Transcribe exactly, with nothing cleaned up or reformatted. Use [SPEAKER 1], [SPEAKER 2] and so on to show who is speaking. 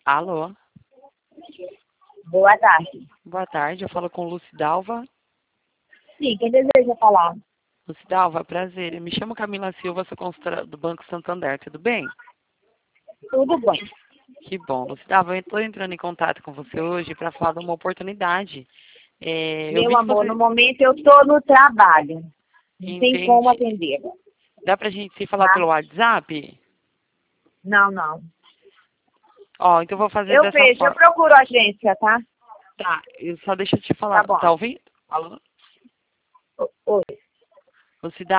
[SPEAKER 1] Alô?
[SPEAKER 2] Boa tarde.
[SPEAKER 1] Boa tarde, eu falo com Lucidalva.
[SPEAKER 2] Sim, quem deseja falar?
[SPEAKER 1] Lucidalva, prazer. Eu me chamo Camila Silva, sou consultora do Banco Santander, tudo bem?
[SPEAKER 2] Tudo bem.
[SPEAKER 1] Que bom. Lucidalva, eu estou entrando em contato com você hoje para falar de uma oportunidade. É, eu vi
[SPEAKER 2] Meu
[SPEAKER 1] que
[SPEAKER 2] amor,
[SPEAKER 1] você
[SPEAKER 2] no momento eu estou no trabalho. Não tem como
[SPEAKER 1] entende.
[SPEAKER 2] atender.
[SPEAKER 1] Dá pra gente se falar
[SPEAKER 2] Tá?
[SPEAKER 1] pelo WhatsApp?
[SPEAKER 2] Não, não.
[SPEAKER 1] Ó, então eu vou fazer
[SPEAKER 2] Eu
[SPEAKER 1] dessa
[SPEAKER 2] vejo, eu
[SPEAKER 1] forma.
[SPEAKER 2] procuro a agência, tá?
[SPEAKER 1] Tá, eu só deixa eu te
[SPEAKER 2] Tá
[SPEAKER 1] falar.
[SPEAKER 2] bom.
[SPEAKER 1] Tá ouvindo? Alô?
[SPEAKER 2] O- Oi.
[SPEAKER 1] Lucidalva.